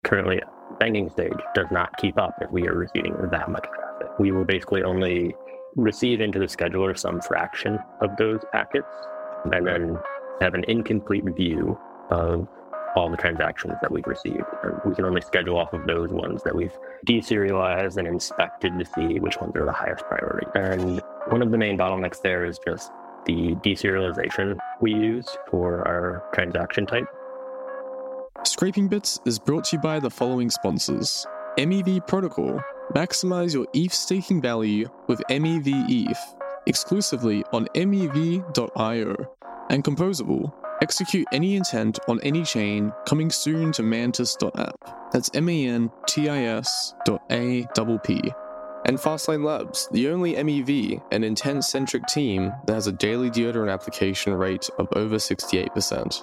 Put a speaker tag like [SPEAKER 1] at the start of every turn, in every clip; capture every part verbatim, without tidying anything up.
[SPEAKER 1] currently banking stage does not keep up if we are receiving that much traffic. We will basically only receive into the scheduler some fraction of those packets and then have an incomplete view of all the transactions that we've received. We can only schedule off of those ones that we've deserialized and inspected to see which ones are the highest priority. And one of the main bottlenecks there is just the deserialization we use for our transaction type.
[SPEAKER 2] Scraping Bits is brought to you by the following sponsors. M E V Protocol. Maximize your E T H staking value with M E V E T H, exclusively on M E V dot io. And Composable. Execute any intent on any chain, coming soon to Mantis dot app. That's M A N T I S dot A P P. And Fastlane Labs, the only M E V and intent-centric team that has a daily deodorant application rate of over sixty-eight percent.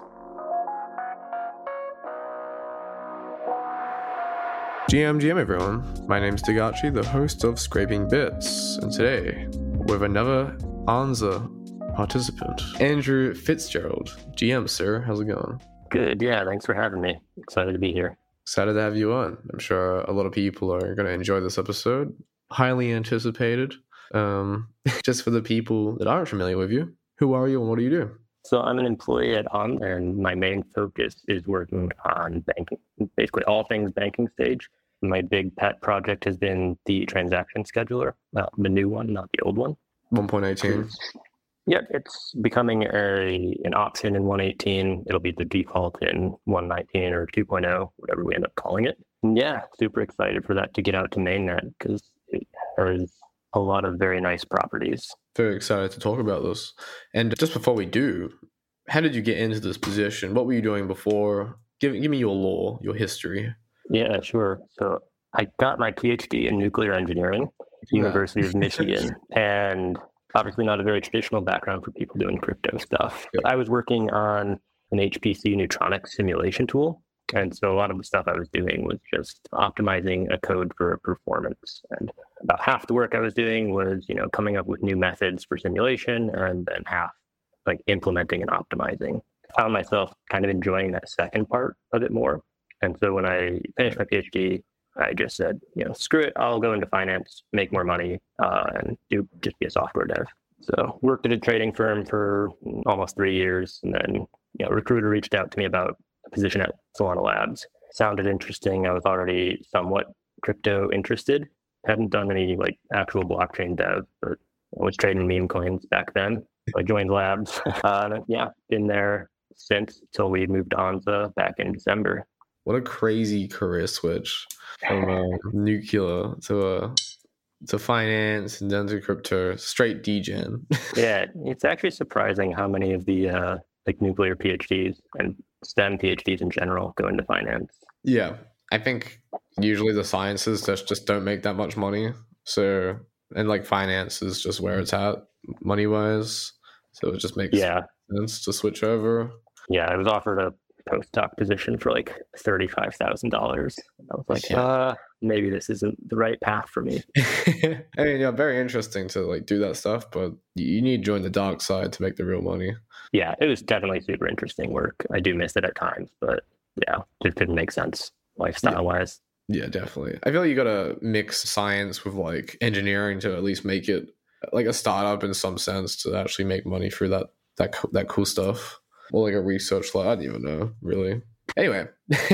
[SPEAKER 3] G M, G M everyone, my name's Dagachi, the host of Scraping Bits, and today, with another Anza participant, Andrew Fitzgerald. G M, sir, how's it going?
[SPEAKER 1] Good, yeah, thanks for having me. Excited to be here.
[SPEAKER 3] Excited to have you on. I'm sure a lot of people are going to enjoy this episode. Highly anticipated. Um, just for the people that aren't familiar with you, who are you and what do you do?
[SPEAKER 1] So I'm an employee at On, and my main focus is working on banking, basically all things banking stage. My big pet project has been the transaction scheduler, well, the new one, not the old one.
[SPEAKER 3] one point eighteen.
[SPEAKER 1] Yeah, it's becoming a an option in one eighteen. It'll be the default in one nineteen or two point oh, whatever we end up calling it. And yeah, super excited for that to get out to mainnet because it has a lot of very nice properties.
[SPEAKER 3] Very excited to talk about this. And just before we do, how did you get into this position? What were you doing before? Give, give me your lore, your history.
[SPEAKER 1] Yeah, sure. So I got my PhD in nuclear engineering at the
[SPEAKER 3] Yeah.
[SPEAKER 1] University of Michigan. And obviously not a very traditional background for people doing crypto stuff.
[SPEAKER 3] Yeah.
[SPEAKER 1] But I was working on an H P C Neutronics simulation tool. And so a lot of the stuff I was doing was just optimizing a code for performance. And about half the work I was doing was, you know, coming up with new methods for simulation, and then half like implementing and optimizing. I found myself kind of enjoying that second part of it more. And so when I finished my PhD, I just said, you know, screw it, I'll go into finance, make more money, uh, and do just be a software dev. So worked at a trading firm for almost three years. And then, you know, a recruiter reached out to me about a position at Solana Labs. Sounded interesting. I was already somewhat crypto interested. Hadn't done any like actual blockchain dev, but I was trading meme coins back then. So I joined Labs. uh, and yeah, been there since till we moved on to back in December.
[SPEAKER 3] What a crazy career switch from uh, nuclear to uh, to finance and then to crypto, straight degen.
[SPEAKER 1] Yeah, it's actually surprising how many of the uh, like nuclear PhDs and STEM PhDs in general go into finance.
[SPEAKER 3] Yeah, I think usually the sciences just, just don't make that much money. So, and like finance is just where it's at money wise. So it just makes
[SPEAKER 1] yeah.
[SPEAKER 3] sense to switch over.
[SPEAKER 1] Yeah, I was offered a postdoc position for like thirty-five thousand dollars. I was like,
[SPEAKER 3] Yeah.
[SPEAKER 1] uh, maybe this isn't the right path for me.
[SPEAKER 3] I mean, yeah, very interesting to like do that stuff, but you need to join the dark side to make the real money.
[SPEAKER 1] Yeah, it was definitely super interesting work. I do miss it at times, but yeah, it didn't make sense lifestyle wise.
[SPEAKER 3] Yeah, definitely. I feel like you gotta mix science with like engineering to at least make it like a startup in some sense to actually make money through that that co- that cool stuff. Or like a research lab. I don't even know, really. Anyway,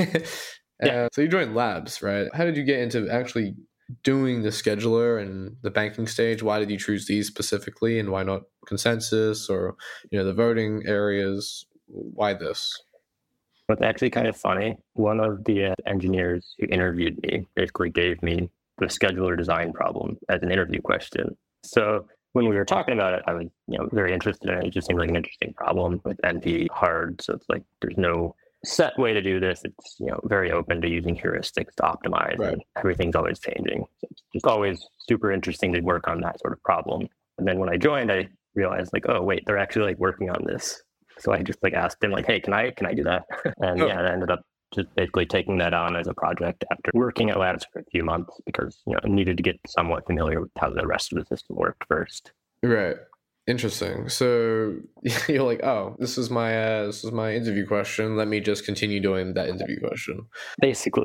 [SPEAKER 1] Yeah.
[SPEAKER 3] uh, so you joined Labs, right? How did you get into actually doing the scheduler and the banking stage? Why did you choose these specifically, and why not consensus or you know the voting areas? Why this?
[SPEAKER 1] What's actually kind of funny, one of the uh, engineers who interviewed me basically gave me the scheduler design problem as an interview question. So when we were talking about it, I was, you know, very interested in it. It just seemed like an interesting problem with N P hard. So it's like there's no set way to do this. It's, you know, very open to using heuristics to optimize.
[SPEAKER 3] Right.
[SPEAKER 1] And everything's always changing. So it's just always super interesting to work on that sort of problem. And then when I joined, I realized like, oh wait, they're actually like working on this. So I just like asked him like, hey, can I can I do that? And
[SPEAKER 3] Oh.
[SPEAKER 1] yeah, I ended up just basically taking that on as a project after working at Labs for a few months because, you know, I needed to get somewhat familiar with how the rest of the system worked first.
[SPEAKER 3] Right. Interesting. So you're like, oh, this is my uh, this is my interview question. Let me just continue doing that interview question.
[SPEAKER 1] Basically,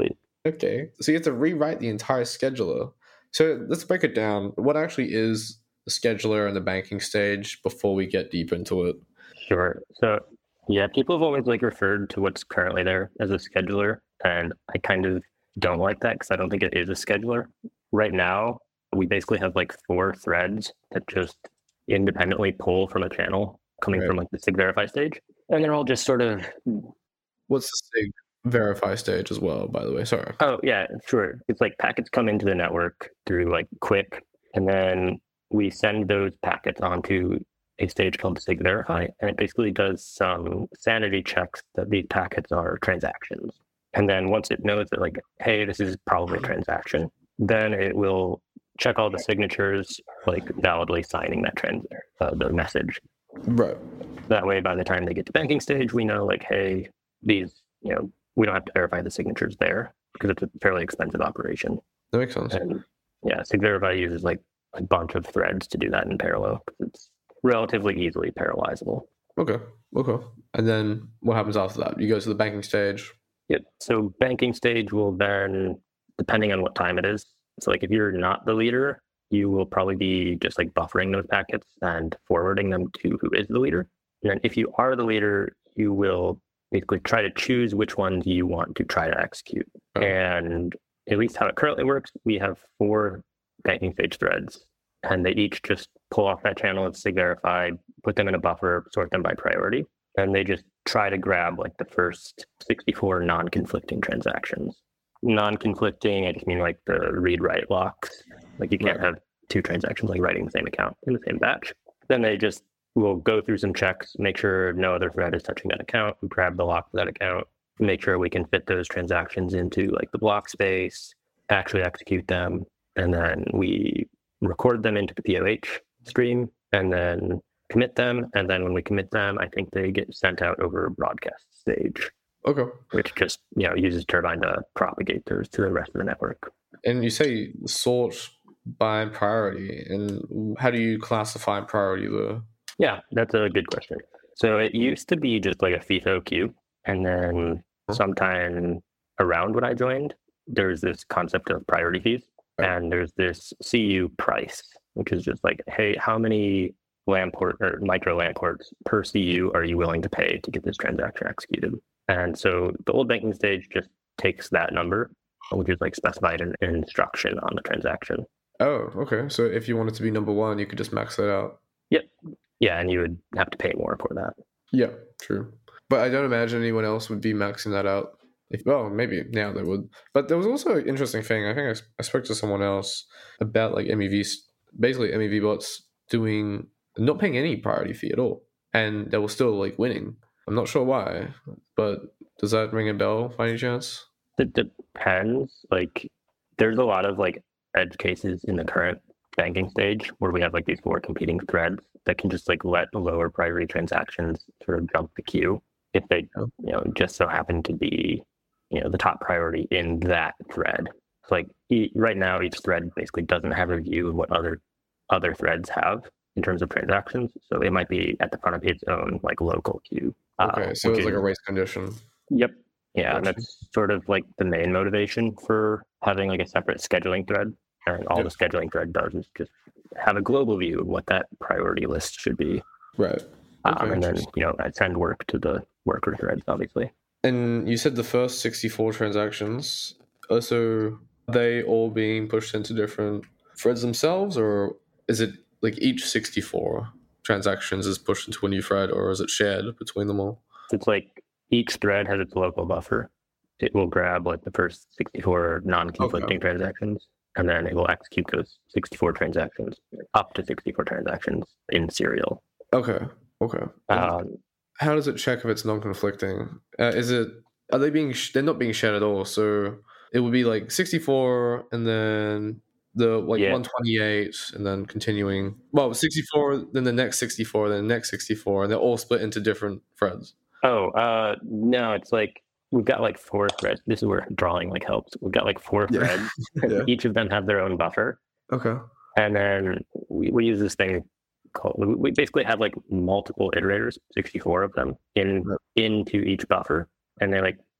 [SPEAKER 3] Okay. So you have to rewrite the entire scheduler. So let's break it down. What actually is the scheduler and the banking stage before we get deep into it?
[SPEAKER 1] Sure. So yeah, people have always like referred to what's currently there as a scheduler, and I kind of don't like that because I don't think it is a scheduler. Right now, we basically have like four threads that just independently pull from a channel coming
[SPEAKER 3] Right.
[SPEAKER 1] from like the sig verify stage, and they're all just sort of.
[SPEAKER 3] What's the sig verify stage as well, by the way? Sorry.
[SPEAKER 1] Oh yeah, sure. It's like packets come into the network through like Quick, and then we send those packets onto a stage called sig verify, and it basically does some sanity checks that these packets are transactions. And then once it knows that like, hey, this is probably a transaction, then it will check all the signatures, like validly signing that trans uh, the message.
[SPEAKER 3] Right.
[SPEAKER 1] That way, by the time they get to banking stage, we know like, hey, these, you know, we don't have to verify the signatures there because it's a fairly expensive operation.
[SPEAKER 3] That makes sense.
[SPEAKER 1] And yeah, sig verify uses like a bunch of threads to do that in parallel because it's relatively easily parallelizable.
[SPEAKER 3] Okay. Okay. And then what happens after that? You go to the banking stage.
[SPEAKER 1] Yep. So banking stage will then, depending on what time it is. So like if you're not the leader, you will probably be just like buffering those packets and forwarding them to who is the leader. And then if you are the leader, you will basically try to choose which ones you want to try to execute.
[SPEAKER 3] Oh.
[SPEAKER 1] And at least how it currently works, we have four banking stage threads, and they each just pull off that channel of sig verify, put them in a buffer, sort them by priority, and they just try to grab like the first sixty-four non-conflicting transactions. Non-conflicting, I just mean like the read-write locks. Like you can't
[SPEAKER 3] Right.
[SPEAKER 1] have two transactions like writing the same account in the same batch. Then they just will go through some checks, make sure no other thread is touching that account, grab the lock for that account, make sure we can fit those transactions into like the block space, actually execute them, and then we record them into the P O H stream, and then commit them. And then when we commit them, I think they get sent out over a broadcast stage,
[SPEAKER 3] Okay.
[SPEAKER 1] which just, you know, uses Turbine to propagate those to the rest of the network.
[SPEAKER 3] And you say sort by priority. And how do you classify priority there?
[SPEAKER 1] Yeah, that's a good question. So it used to be just like a FIFO queue. And then sometime around when I joined, there's this concept of priority fees. And there's this C U price, which is just like, hey, how many LAN port or micro LAN ports per C U are you willing to pay to get this transaction executed? And so the old banking stage just takes that number, which is like specified in an instruction on the transaction.
[SPEAKER 3] Oh, okay. So if you wanted to be number one, you could just max that out.
[SPEAKER 1] Yep. Yeah, and you would have to pay more for that.
[SPEAKER 3] Yeah, true. But I don't imagine anyone else would be maxing that out. If, well, maybe now they would. But there was also an interesting thing. I think I, s- I spoke to someone else about like M E Vs, basically M E V bots doing, not paying any priority fee at all. And they were still like winning. I'm not sure why, but does that ring a bell by any chance?
[SPEAKER 1] It depends. Like, there's a lot of like edge cases in the current banking stage where we have like these four competing threads that can just like let lower priority transactions sort of jump the queue if they,
[SPEAKER 3] Oh.
[SPEAKER 1] you know, just so happen to be, you know, the top priority in that thread. So like e- right now, each thread basically doesn't have a view of what other other threads have in terms of transactions. So it might be at the front of its own like local queue. uh,
[SPEAKER 3] Okay, so
[SPEAKER 1] which
[SPEAKER 3] it's like
[SPEAKER 1] is-
[SPEAKER 3] a race condition.
[SPEAKER 1] Yep. Yeah, and
[SPEAKER 3] Gotcha.
[SPEAKER 1] that's sort of like the main motivation for having like a separate scheduling thread. And all
[SPEAKER 3] Yeah.
[SPEAKER 1] the scheduling thread does is just have a global view of what that priority list should be.
[SPEAKER 3] Right.
[SPEAKER 1] Um,
[SPEAKER 3] Okay,
[SPEAKER 1] and then,
[SPEAKER 3] interesting.
[SPEAKER 1] you know, I send work to the worker threads, obviously.
[SPEAKER 3] And you said the first sixty-four transactions, also, are they all being pushed into different threads themselves, or is it like each sixty-four transactions is pushed into a new thread, or is it shared between them all?
[SPEAKER 1] So it's like each thread has its local buffer. It will grab like the first sixty-four non-conflicting transactions, and then it will execute those sixty-four transactions, up to sixty-four transactions in serial.
[SPEAKER 3] Okay, okay.
[SPEAKER 1] Um,
[SPEAKER 3] How does it check if it's non-conflicting? Uh, is it, are they being, sh- they're not being shared at all, so it would be like sixty-four and then the like
[SPEAKER 1] Yeah.
[SPEAKER 3] one twenty-eight and then continuing, well, sixty-four, then the next sixty-four, then the next sixty-four, and they're all split into different threads.
[SPEAKER 1] Oh, uh, no, it's like we've got like four threads. This is where drawing like helps. We've got like four
[SPEAKER 3] Yeah.
[SPEAKER 1] threads.
[SPEAKER 3] Yeah.
[SPEAKER 1] Each of them have their own buffer.
[SPEAKER 3] Okay.
[SPEAKER 1] And then we, we use this thing called, we- we basically have like multiple iterators, sixty-four of them in
[SPEAKER 3] Right.
[SPEAKER 1] into each buffer. And they like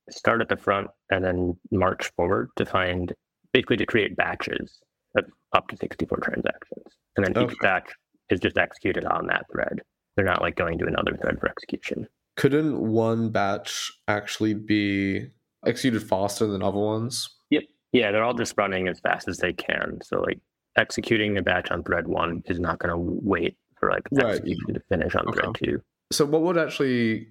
[SPEAKER 1] start at the front and then march forward to find, basically to create batches of up to sixty-four transactions. And then each
[SPEAKER 3] Okay.
[SPEAKER 1] batch is just executed on that thread. They're not like going to another thread for execution.
[SPEAKER 3] Couldn't one batch actually be executed faster than other ones?
[SPEAKER 1] Yep. Yeah, they're all just running as fast as they can. So like executing the batch on thread one is not going to wait for like
[SPEAKER 3] Right.
[SPEAKER 1] execution to finish on
[SPEAKER 3] Okay.
[SPEAKER 1] thread two.
[SPEAKER 3] So what would actually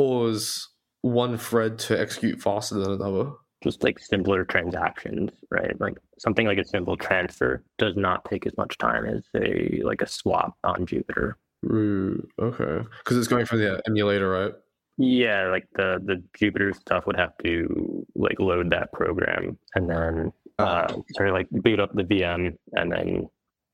[SPEAKER 3] cause one thread to execute faster than another?
[SPEAKER 1] Just like simpler transactions, right? Like something like a simple transfer does not take as much time as a like a swap on Jupyter.
[SPEAKER 3] Ooh, okay. Because it's going from the emulator, right?
[SPEAKER 1] Yeah, like the the Jupyter stuff would have to like load that program and then uh, sorry, like boot up the V M and then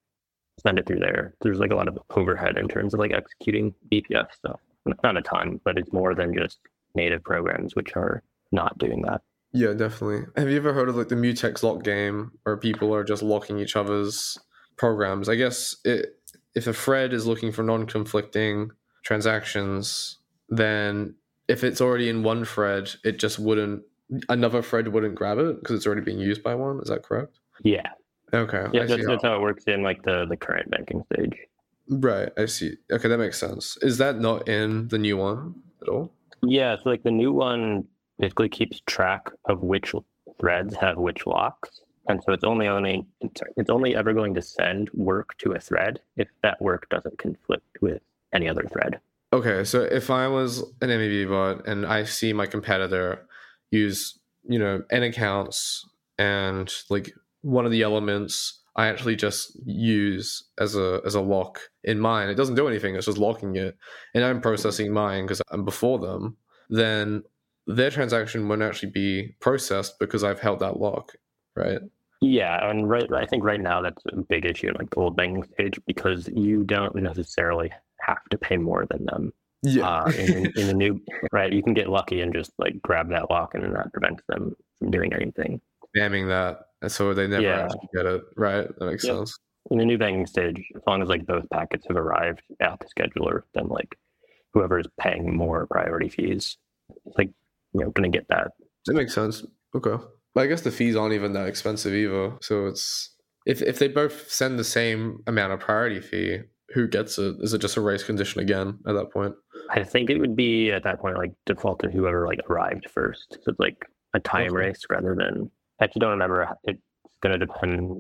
[SPEAKER 1] send it through there. There's like a lot of overhead in terms of like executing B P F stuff. Not a ton, but it's more than just native programs which are not doing that.
[SPEAKER 3] Yeah, definitely. Have you ever heard of like the mutex lock game where people are just locking each other's programs? I guess it, if a thread is looking for non-conflicting transactions, then if it's already in one thread, it just wouldn't, another thread wouldn't grab it because it's already being used by one. Is that correct?
[SPEAKER 1] Yeah.
[SPEAKER 3] Okay.
[SPEAKER 1] Yeah,
[SPEAKER 3] I see
[SPEAKER 1] that's,
[SPEAKER 3] how-
[SPEAKER 1] that's how it works in like the, the current banking stage.
[SPEAKER 3] Right. I see. Okay, that makes sense. Is that not in the new one at all?
[SPEAKER 1] Yeah, so like the new one basically keeps track of which threads have which locks. And so it's only only sorry, it's only ever going to send work to a thread if that work doesn't conflict with any other thread.
[SPEAKER 3] Okay, so if I was an M E V bot and I see my competitor use, you know, n accounts and like one of the elements I actually just use as a as a lock in mine, it doesn't do anything, it's just locking it, and I'm processing mine because I'm before them, then their transaction won't actually be processed because I've held that lock, right?
[SPEAKER 1] Yeah, and right I think right now that's a big issue in like the old banking stage because you don't necessarily have to pay more than them.
[SPEAKER 3] Yeah.
[SPEAKER 1] Uh, in, in the new, right, you can get lucky and just like grab that lock and then that prevents them from doing anything.
[SPEAKER 3] Spamming that, and so they never
[SPEAKER 1] Yeah.
[SPEAKER 3] actually get it, right? That makes
[SPEAKER 1] Yep.
[SPEAKER 3] sense.
[SPEAKER 1] In the new banking stage, as long as like both packets have arrived at the scheduler, then like whoever is paying more priority fees, it's like you know going to get that.
[SPEAKER 3] That makes sense. Okay. But I guess the fees aren't even that expensive either. So it's if if they both send the same amount of priority fee, who gets it? Is it just a race condition again at that point?
[SPEAKER 1] I think it would be at that point like default to whoever like arrived first. So it's like a time
[SPEAKER 3] Okay.
[SPEAKER 1] race rather than. I actually don't remember. how- It's going to depend.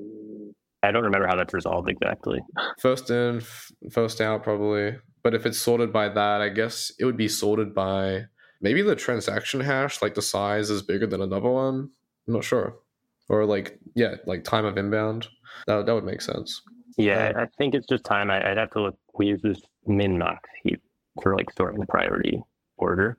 [SPEAKER 1] I don't remember how that's resolved exactly.
[SPEAKER 3] First in, f- first out, probably. But if it's sorted by that, I guess it would be sorted by maybe the transaction hash, like the size is bigger than another one. I'm not sure. Or like, yeah, like time of inbound. That, that would make sense.
[SPEAKER 1] Yeah,
[SPEAKER 3] Uh,
[SPEAKER 1] I think it's just time. I, I'd have to look. We use this min max heap for like sorting the priority order.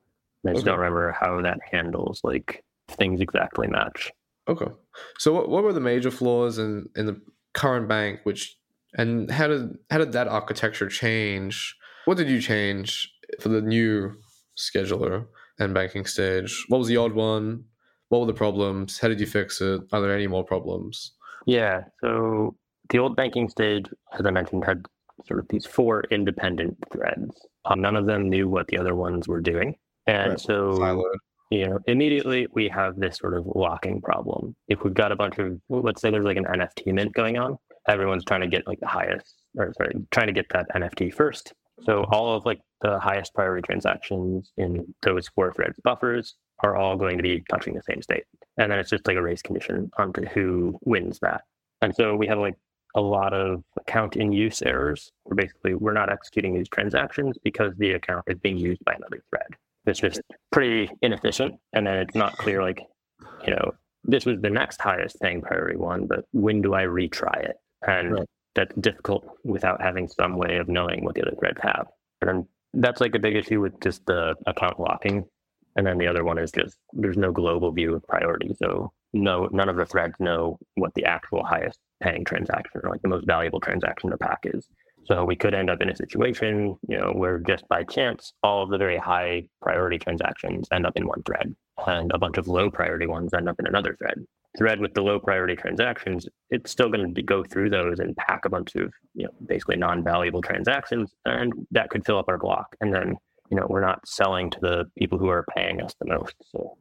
[SPEAKER 1] I just
[SPEAKER 3] Okay.
[SPEAKER 1] don't remember how that handles like things exactly match.
[SPEAKER 3] Okay. So what what were the major flaws in, in the current bank, which and how did how did that architecture change? What did you change for the new scheduler and banking stage? What was the old one? What were the problems? How did you fix it? Are there any more problems?
[SPEAKER 1] Yeah, so the old banking stage, as I mentioned, had sort of these four independent threads. Um, none of them knew what the other ones were doing. And
[SPEAKER 3] Right.
[SPEAKER 1] so,
[SPEAKER 3] Siloed.
[SPEAKER 1] you know, immediately we have this sort of locking problem. If we've got a bunch of, well, let's say there's like an N F T mint going on, everyone's trying to get like the highest, or sorry, trying to get that N F T first. So all of like the highest priority transactions in those four threads buffers are all going to be touching the same state. And then it's just like a race condition onto who wins that. And so we have like a lot of account in use errors where basically we're not executing these transactions because the account is being used by another thread. It's just pretty inefficient. And then it's not clear, like, you know, this was the next highest paying priority one, but when do I retry it? And
[SPEAKER 3] Right.
[SPEAKER 1] that's difficult without having some way of knowing what the other threads have. And that's like a big issue with just the account locking. And then the other one is just there's no global view of priority. So no, none of the threads know what the actual highest paying transaction or like the most valuable transaction to pack is. So we could end up in a situation, you know, where just by chance, all of the very high priority transactions end up in one thread and a bunch of low priority ones end up in another thread. Thread with the low priority transactions, it's still going to go through those and pack a bunch of, you know, basically non-valuable transactions, and that could fill up our block. And then, you know, we're not selling to the people who are paying us the most. So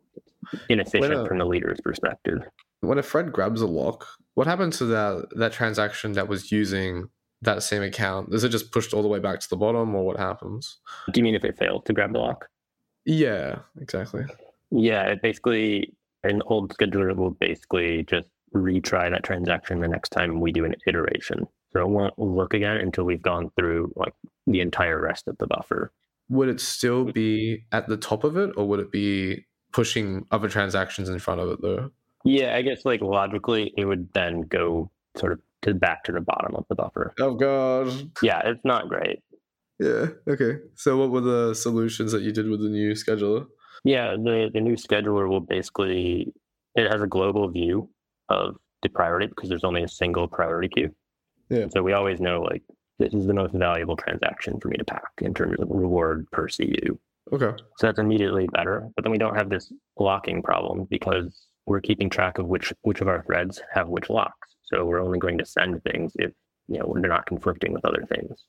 [SPEAKER 1] inefficient
[SPEAKER 3] a,
[SPEAKER 1] from the leader's perspective.
[SPEAKER 3] When a thread grabs a lock, what happens to that that transaction that was using that same account? Is it just pushed all the way back to the bottom, or what happens?
[SPEAKER 1] Do you mean if it fails to grab the lock?
[SPEAKER 3] Yeah, exactly.
[SPEAKER 1] Yeah, it basically, an old scheduler will basically just retry that transaction the next time we do an iteration. So it won't look again until we've gone through like the entire rest of the buffer.
[SPEAKER 3] Would it still be at the top of it, or would it be pushing other transactions in front of it though?
[SPEAKER 1] Yeah, I guess like logically it would then go sort of to back to the bottom of the buffer.
[SPEAKER 3] Oh god.
[SPEAKER 1] Yeah, it's not great.
[SPEAKER 3] Yeah, okay. So what were the solutions that you did with the new scheduler?
[SPEAKER 1] Yeah, the, the new scheduler will basically, it has a global view of the priority because there's only a single priority queue.
[SPEAKER 3] Yeah.
[SPEAKER 1] So we always know like this is the most valuable transaction for me to pack in terms of reward per C U.
[SPEAKER 3] Okay.
[SPEAKER 1] So that's immediately better. But then we don't have this locking problem because we're keeping track of which which of our threads have which locks. So we're only going to send things if you know they're not conflicting with other things.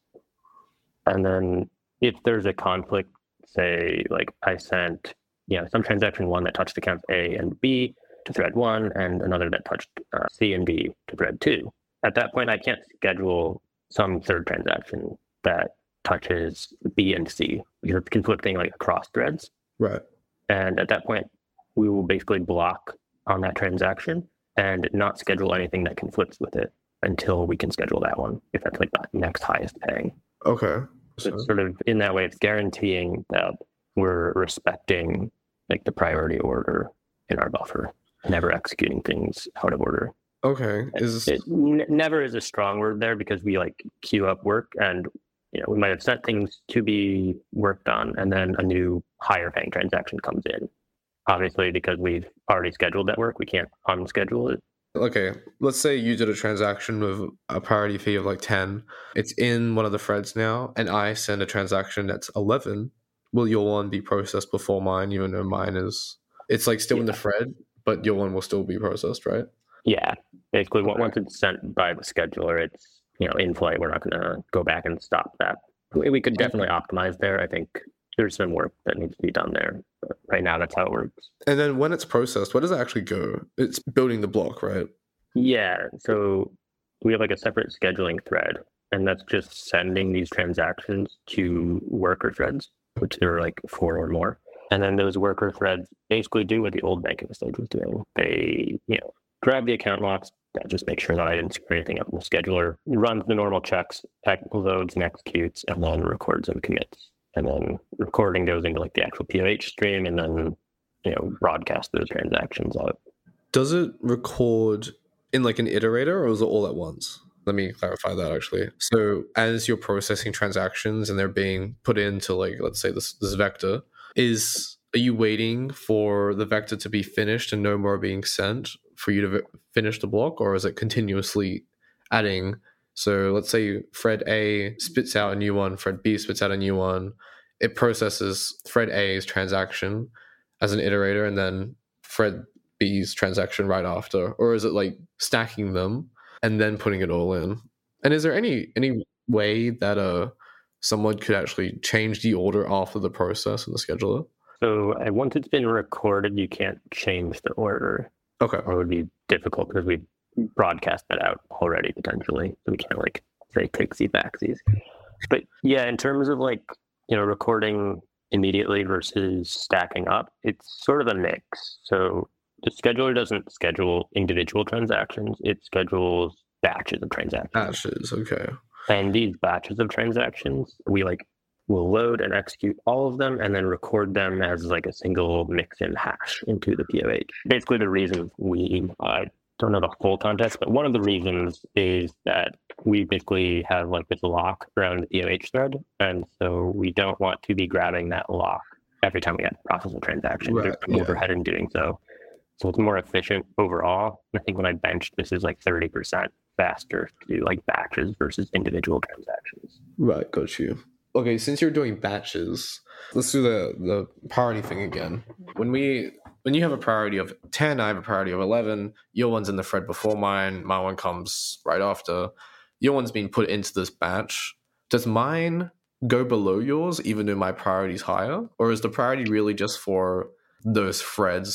[SPEAKER 1] And then if there's a conflict, say like I sent you know some transaction one that touched accounts A and B to thread one, and another that touched uh, C and D to thread two. At that point, I can't schedule some third transaction that touches B and C because it's conflicting like across threads.
[SPEAKER 3] Right.
[SPEAKER 1] And at that point, we will basically block on that transaction and not schedule anything that conflicts with it until we can schedule that one, if that's like the next highest paying.
[SPEAKER 3] Okay.
[SPEAKER 1] So it's sort of in that way, it's guaranteeing that we're respecting like the priority order in our buffer, never executing things out of order.
[SPEAKER 3] Okay. Is
[SPEAKER 1] it n- never is a strong word there because we like queue up work and you know we might have set things to be worked on and then a new higher paying transaction comes in. Obviously, because we've already scheduled that work, we can't unschedule it.
[SPEAKER 3] Okay, let's say you did a transaction with a priority fee of like ten. It's in one of the threads now, and I send a transaction that's eleven. Will your one be processed before mine, even though mine is... It's like still yeah. in the thread, but your one will still be processed, right?
[SPEAKER 1] Yeah, basically okay. Once it's sent by the scheduler, it's you know in flight. We're not going to go back and stop that. We could definitely optimize there. I think there's some work that needs to be done there. But right now, that's how it works.
[SPEAKER 3] And then when it's processed, where does it actually go? It's building the block, right?
[SPEAKER 1] Yeah. So we have like a separate scheduling thread, and that's just sending these transactions to worker threads, which there are like four or more. And then those worker threads basically do what the old banking stage was doing. They, you know, grab the account locks, just make sure that I didn't screw anything up in the scheduler, runs the normal checks, loads and executes, and then records and commits. And then recording goes into like the actual P O H stream and then, you know, broadcast those transactions out.
[SPEAKER 3] Does it record in like an iterator or is it all at once? Let me clarify that actually. So as you're processing transactions and they're being put into like, let's say this, this vector, is, are you waiting for the vector to be finished and no more being sent for you to v- finish the block, or is it continuously adding? So let's say thread A spits out a new one, thread B spits out a new one. It processes thread A's transaction as an iterator and then thread B's transaction right after. Or is it like stacking them and then putting it all in? And is there any any way that uh, someone could actually change the order after the process in the scheduler?
[SPEAKER 1] So uh, once it's been recorded, you can't change the order.
[SPEAKER 3] Okay.
[SPEAKER 1] Or it would be difficult because we broadcast that out already potentially. So we can't like say takesy backsies. But yeah, in terms of like, you know, recording immediately versus stacking up, it's sort of a mix. So the scheduler doesn't schedule individual transactions. It schedules batches of transactions.
[SPEAKER 3] Batches, okay.
[SPEAKER 1] And these batches of transactions, we like will load and execute all of them and then record them as like a single mix-in hash into the P O H. Basically, the reason we, I don't know the full context, but one of the reasons is that we basically have like this lock around the P O H thread. And so we don't want to be grabbing that lock every time we have to process a transaction.
[SPEAKER 3] Right,
[SPEAKER 1] There's
[SPEAKER 3] yeah.
[SPEAKER 1] overhead in doing so. So it's more efficient overall. I think when I benched, this is like thirty percent faster to do like batches versus individual transactions.
[SPEAKER 3] Right, got you. Okay, since you're doing batches, let's do the, the priority thing again. When we when you have a priority of ten, I have a priority of eleven, your one's in the thread before mine, my one comes right after. Your one's being put into this batch. Does mine go below yours even though my priority is higher? Or is the priority really just for those threads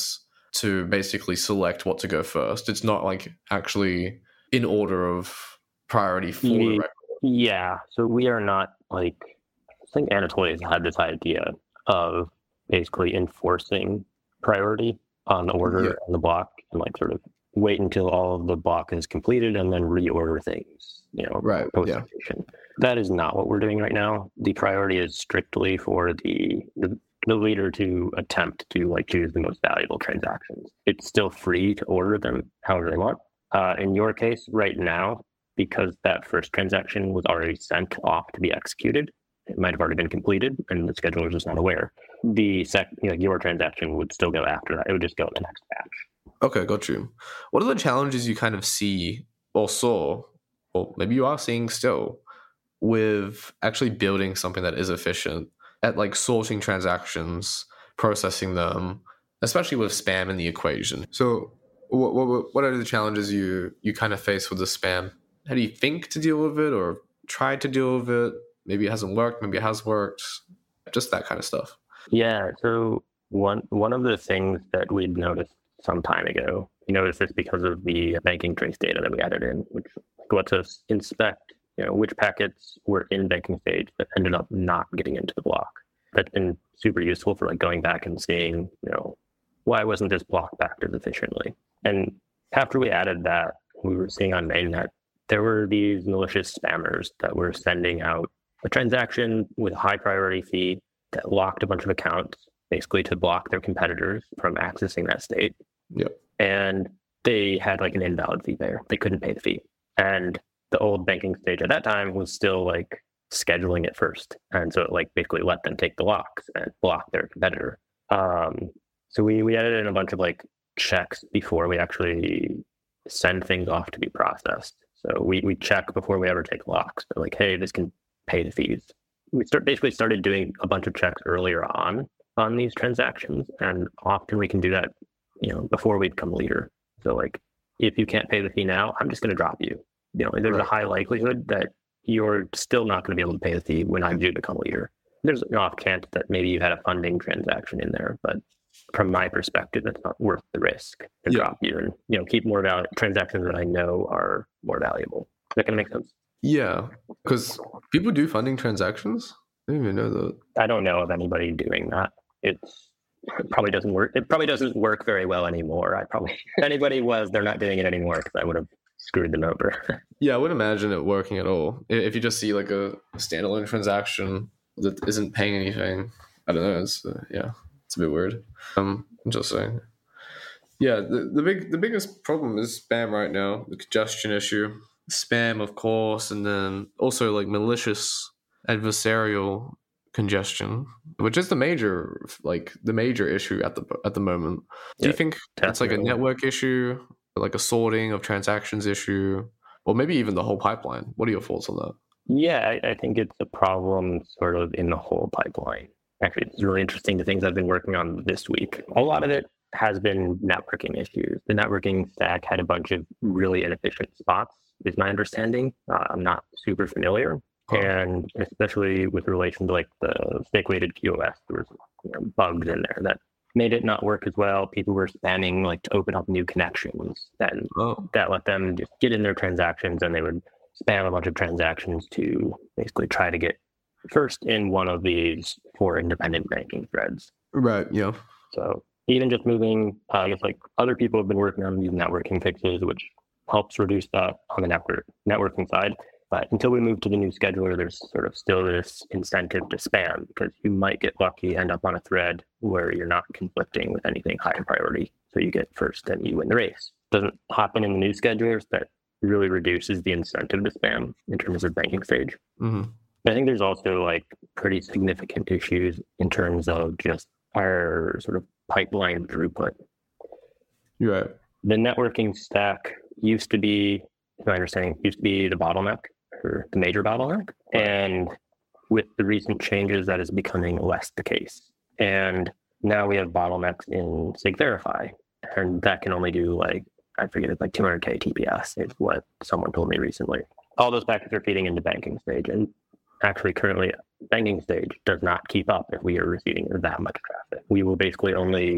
[SPEAKER 3] to basically select what to go first. It's not like actually in order of priority for the record.
[SPEAKER 1] Yeah, so we are not like, I think Anatoly has had this idea of basically enforcing priority on the order
[SPEAKER 3] Yeah.
[SPEAKER 1] on the block and like sort of wait until all of the block is completed and then reorder things, you know,
[SPEAKER 3] Right,
[SPEAKER 1] post
[SPEAKER 3] yeah.
[SPEAKER 1] completion. That is not what we're doing right now. The priority is strictly for the, the the leader to attempt to like choose the most valuable transactions. It's still free to order them however they want. Uh, in your case, right now, because that first transaction was already sent off to be executed, it might have already been completed, and the scheduler is just not aware. The sec, you know, your transaction would still go after that. It would just go in the next batch.
[SPEAKER 3] Okay, got you. What are the challenges you kind of see or saw, or maybe you are seeing still, with actually building something that is efficient at like sorting transactions, processing them, especially with spam in the equation? So what, what, what are the challenges you, you kind of face with the spam? How do you think to deal with it or try to deal with it? Maybe it hasn't worked, maybe it has worked, just that kind of stuff.
[SPEAKER 1] Yeah, so one one of the things that we'd noticed some time ago, we noticed this because of the banking trace data that we added in, which lets us inspect, you know, which packets were in banking stage that ended up not getting into the block. That's been super useful for like going back and seeing, you know, why wasn't this block backed as efficiently? And after we added that, we were seeing on mainnet, there were these malicious spammers that were sending out a transaction with a high priority fee that locked a bunch of accounts, basically to block their competitors from accessing that state.
[SPEAKER 3] Yep.
[SPEAKER 1] And they had like an invalid fee payer. They couldn't pay the fee. And the old banking stage at that time was still like scheduling it first. And so it like basically let them take the locks and block their competitor. Um, so we, we added in a bunch of like checks before we actually send things off to be processed. So we, we check before we ever take locks. So like, hey, this can pay the fees. We start basically started doing a bunch of checks earlier on on these transactions. And often we can do that, you know, before we become leader. So like, if you can't pay the fee now, I'm just going to drop you. You know, there's
[SPEAKER 3] Right.
[SPEAKER 1] a high likelihood that you're still not going to be able to pay the fee when I do become leader. There's an off chance that maybe you had a funding transaction in there, but from my perspective, that's not worth the risk to
[SPEAKER 3] Yeah.
[SPEAKER 1] drop you and, you know, keep more val- transactions that I know are more valuable. Is that going to make sense?
[SPEAKER 3] Yeah, because people do funding transactions. I didn't even know that.
[SPEAKER 1] I don't know of anybody doing that. It's it probably doesn't work. It probably doesn't work very well anymore. I probably, if anybody was, they're not doing it anymore because I would have screwed them over.
[SPEAKER 3] Yeah, I wouldn't imagine it working at all. I- If you just see like a standalone transaction that isn't paying anything, I don't know. It's uh, yeah, it's a bit weird. Um, I'm just saying. Yeah, the, the big the biggest problem is spam right now. The congestion issue, spam, of course, and then also like malicious adversarial congestion, which is the major like the major issue at the at the moment. Do you
[SPEAKER 1] Yeah,
[SPEAKER 3] think it's like a
[SPEAKER 1] definitely.
[SPEAKER 3] network issue, like a sorting of transactions issue, or maybe even the whole pipeline? What are your thoughts on that?
[SPEAKER 1] Yeah, I, I think it's a problem sort of in the whole pipeline. Actually, it's really interesting the things I've been working on this week. A lot of it has been networking issues. The networking stack had a bunch of really inefficient spots, is my understanding. Uh, I'm not super familiar.
[SPEAKER 3] Huh.
[SPEAKER 1] And especially with relation to like the stake-weighted Q O S, there was, you know, bugs in there that made it not work as well. People were spamming like to open up new connections. Then
[SPEAKER 3] Oh,
[SPEAKER 1] that let them just get in their transactions, and they would spam a bunch of transactions to basically try to get first in one of these four independent banking threads.
[SPEAKER 3] right. Yeah.
[SPEAKER 1] So even just moving, uh, I guess like other people have been working on these networking fixes, which helps reduce that on the network networking side. But until we move to the new scheduler, there's sort of still this incentive to spam because you might get lucky, end up on a thread where you're not conflicting with anything higher priority. So you get first and you win the race. Doesn't happen in the new schedulers. That really reduces the incentive to spam in terms of banking stage.
[SPEAKER 3] Mm-hmm.
[SPEAKER 1] I think there's also like pretty significant issues in terms of just our sort of pipeline throughput.
[SPEAKER 3] You're right.
[SPEAKER 1] The networking stack used to be, to my understanding, used to be the bottleneck or the major bottleneck. And with the recent changes, that is becoming less the case. And now we have bottlenecks in SigVerify, and that can only do like, I forget, it's like two hundred K T P S is what someone told me recently. All those packets are feeding into banking stage, and actually currently banking stage does not keep up if we are receiving that much traffic. We will basically only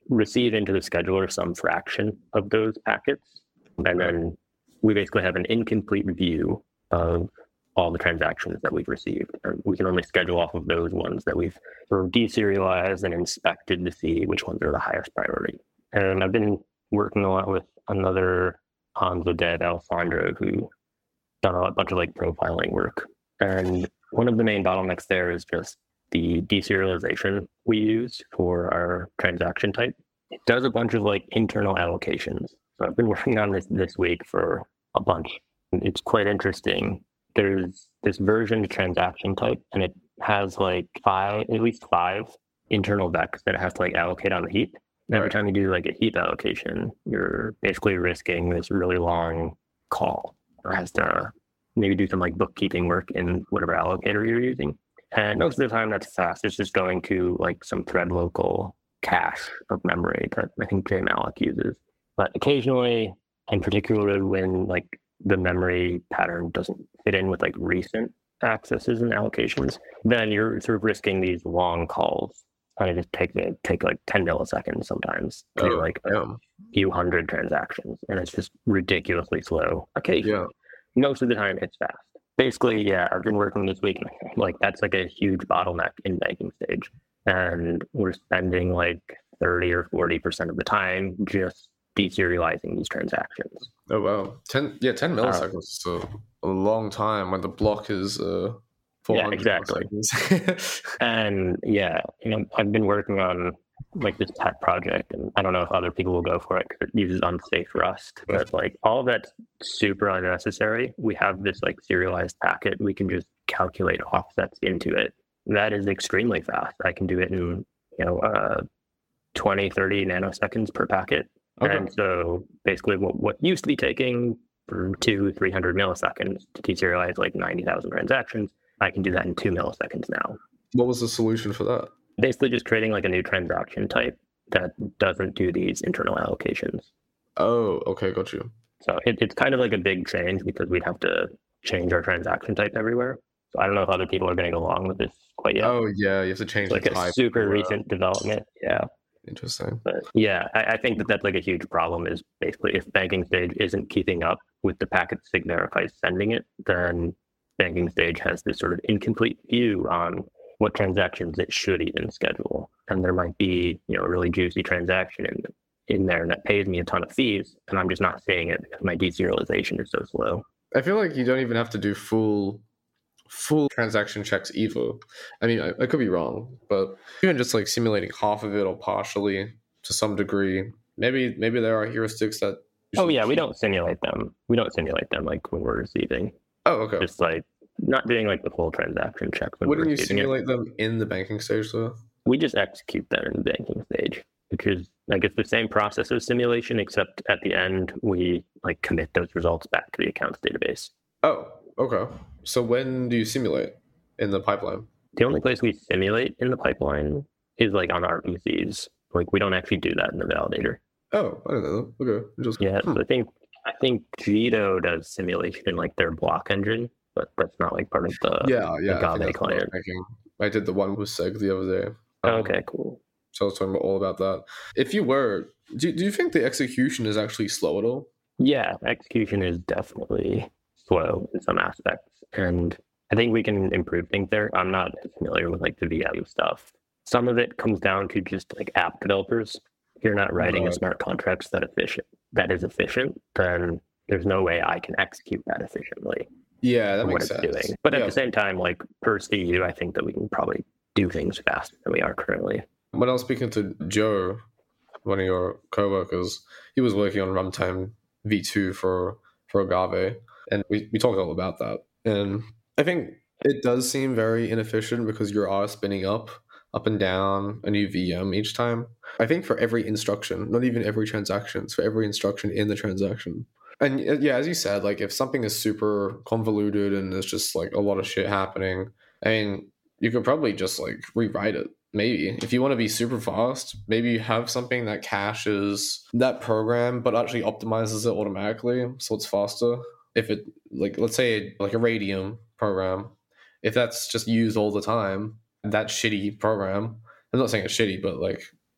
[SPEAKER 1] receive into the scheduler some fraction of those packets. And then we basically have an incomplete view of all the transactions that we've received. And we can only schedule off of those ones that we've sort of deserialized and inspected to see which ones are the highest priority. And I've been working a lot with another Hanzo dev, Alessandro, who done a bunch of like profiling work. And one of the main bottlenecks there is just the deserialization we use for our transaction type. It does a bunch of like internal allocations. So I've been working on this this week for a bunch. It's quite interesting. There's this version transaction type, and it has like five, at least five internal vecs that it has to like allocate on the heap. And every time you do like a heap allocation, you're basically risking this really long call, or has to maybe do some like bookkeeping work in whatever allocator you're using. And most of the time that's fast. It's just going to like some thread local cache of memory that I think JMalloc uses. But occasionally, and particularly when like the memory pattern doesn't fit in with like recent accesses and allocations, then you're sort of risking these long calls. And it just takes it take like ten milliseconds sometimes to do
[SPEAKER 3] Oh,
[SPEAKER 1] like a
[SPEAKER 3] damn.
[SPEAKER 1] few hundred transactions, and it's just ridiculously slow. Occasionally,
[SPEAKER 3] Yeah.
[SPEAKER 1] most of the time it's fast. Basically, yeah, I've been working this week, and like that's like a huge bottleneck in banking stage, and we're spending like thirty or forty percent of the time just deserializing these transactions.
[SPEAKER 3] Oh wow. Ten yeah, ten milliseconds is a, a long time when the block is uh four hundred
[SPEAKER 1] exactly.
[SPEAKER 3] milliseconds.
[SPEAKER 1] And yeah, you know, I've been working on like this pet project, and I don't know if other people will go for it because it uses unsafe Rust, but like all of that's super unnecessary. We have this like serialized packet. We can just calculate offsets into it. That is extremely fast. I can do it in, you know, uh, twenty, thirty nanoseconds per packet.
[SPEAKER 3] Okay.
[SPEAKER 1] And so basically what, what used to be taking for two, three hundred milliseconds to deserialize like ninety thousand transactions, I can do that in two milliseconds now.
[SPEAKER 3] What was the solution for that?
[SPEAKER 1] Basically just creating like a new transaction type that doesn't do these internal allocations.
[SPEAKER 3] Oh, okay, got you.
[SPEAKER 1] So it, it's kind of like a big change because we'd have to change our transaction type everywhere. So I don't know if other people are going to go along with this quite yet.
[SPEAKER 3] Oh yeah, you have to change
[SPEAKER 1] It's like
[SPEAKER 3] the
[SPEAKER 1] a
[SPEAKER 3] type.
[SPEAKER 1] super
[SPEAKER 3] uh,
[SPEAKER 1] recent development. Yeah.
[SPEAKER 3] Interesting.
[SPEAKER 1] But yeah, I, I think that that's like a huge problem is basically if banking stage isn't keeping up with the packet Signify sending it, then banking stage has this sort of incomplete view on what transactions it should even schedule. And there might be, you know, a really juicy transaction in, in there that pays me a ton of fees, and I'm just not seeing it because my deserialization is so slow.
[SPEAKER 3] I feel like you don't even have to do full full transaction checks either. I mean, I, I could be wrong, but even just like simulating half of it or partially to some degree, maybe maybe there are heuristics that. you
[SPEAKER 1] Oh
[SPEAKER 3] should
[SPEAKER 1] yeah, we
[SPEAKER 3] keep-
[SPEAKER 1] don't simulate them. We don't simulate them like when we're receiving.
[SPEAKER 3] Oh, okay.
[SPEAKER 1] Just like not doing like the full transaction check when
[SPEAKER 3] Wouldn't
[SPEAKER 1] we're
[SPEAKER 3] you
[SPEAKER 1] receiving it.
[SPEAKER 3] simulate them in the banking stage though?
[SPEAKER 1] We just execute them in the banking stage because like it's the same process of simulation, except at the end we like commit those results back to the accounts database.
[SPEAKER 3] Oh, okay. So when do you simulate in the pipeline?
[SPEAKER 1] The only place we simulate in the pipeline is like on our V Cs. Like we don't actually do that in the validator.
[SPEAKER 3] Oh, I don't know. Okay, interesting.
[SPEAKER 1] Yeah,
[SPEAKER 3] Hmm.
[SPEAKER 1] so I think I think Jito does simulation in like their block engine, but that's not like part of the
[SPEAKER 3] yeah, yeah. I think
[SPEAKER 1] Agave
[SPEAKER 3] that's what I was
[SPEAKER 1] client.
[SPEAKER 3] thinking. I did the one with Seg the other day. Um,
[SPEAKER 1] Okay, cool.
[SPEAKER 3] So I was talking about all about that. If you were, do, do you think the execution is actually slow at all?
[SPEAKER 1] Yeah, execution is definitely slow in some aspects, and I think we can improve things there. I'm not familiar with like the V M stuff. Some of it comes down to just like app developers. If you're not writing a
[SPEAKER 3] Right.
[SPEAKER 1] smart contracts that efficient that is efficient, then there's no way I can execute that efficiently
[SPEAKER 3] Yeah, that
[SPEAKER 1] for what
[SPEAKER 3] makes
[SPEAKER 1] it's
[SPEAKER 3] sense.
[SPEAKER 1] doing. But at
[SPEAKER 3] Yeah.
[SPEAKER 1] the same time, like per C U, I think that we can probably do things faster than we are currently.
[SPEAKER 3] When I was speaking to Joe, one of your coworkers, he was working on runtime V two for for Agave, and we, we talked all about that. And I think it does seem very inefficient because you are spinning up, up and down a new V M each time. I think for every instruction, not even every transaction, it's for every instruction in the transaction. And uh, yeah, as you said, like if something is super convoluted and there's just like a lot of shit happening, I mean, you could probably just like rewrite it. Maybe if you want to be super fast, maybe you have something that caches that program but actually optimizes it automatically so it's faster. If it like let's say like a Radium program, if that's just used all the time, that shitty program, I'm not saying it's shitty, but like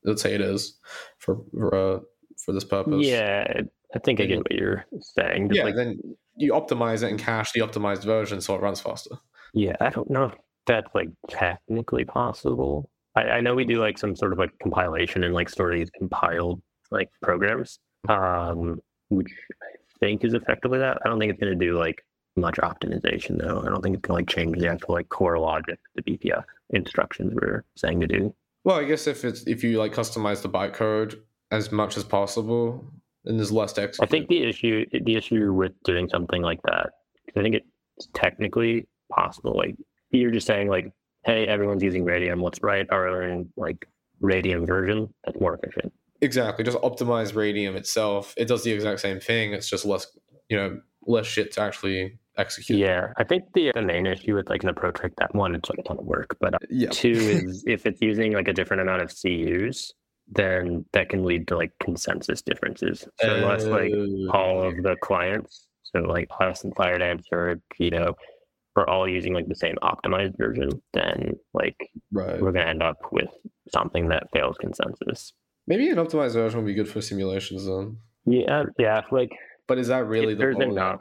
[SPEAKER 3] let's say it is for for, uh, for this purpose.
[SPEAKER 1] Yeah, I think I get what you're saying. Just
[SPEAKER 3] yeah,
[SPEAKER 1] like,
[SPEAKER 3] then you optimize it and cache the optimized version so it runs faster.
[SPEAKER 1] Yeah, I don't know if that's like technically possible. I, I know we do like some sort of like compilation and like store these compiled like programs, um, which I think is effectively that. I don't think it's going to do like much optimization though. I don't think it's going to like change the actual like core logic, the B P F instructions we're saying to do.
[SPEAKER 3] Well, I guess if it's if you like customize the bytecode as much as possible, then there's less to execute.
[SPEAKER 1] I think the issue the issue with doing something like that, I think it's technically possible. Like you're just saying like, hey, everyone's using Radium, let's write our own like Radium version that's more efficient.
[SPEAKER 3] Exactly. Just optimize Radium itself. It does the exact same thing. It's just less, you know, less shit to actually execute.
[SPEAKER 1] Yeah, I think the, the main issue with like an approach like that, one, it's like a ton of work, but uh,
[SPEAKER 3] yeah.
[SPEAKER 1] two is if it's using like a different amount of C Us, then that can lead to like consensus differences. So
[SPEAKER 3] Uh,
[SPEAKER 1] unless like all of the clients, so like us and FireDancer, Keto, we're all using like the same optimized version, then like
[SPEAKER 3] right.
[SPEAKER 1] we're gonna end up with something that fails consensus.
[SPEAKER 3] Maybe an optimized version would be good for simulations then.
[SPEAKER 1] Yeah, yeah, like.
[SPEAKER 3] But is that really the
[SPEAKER 1] there's enough?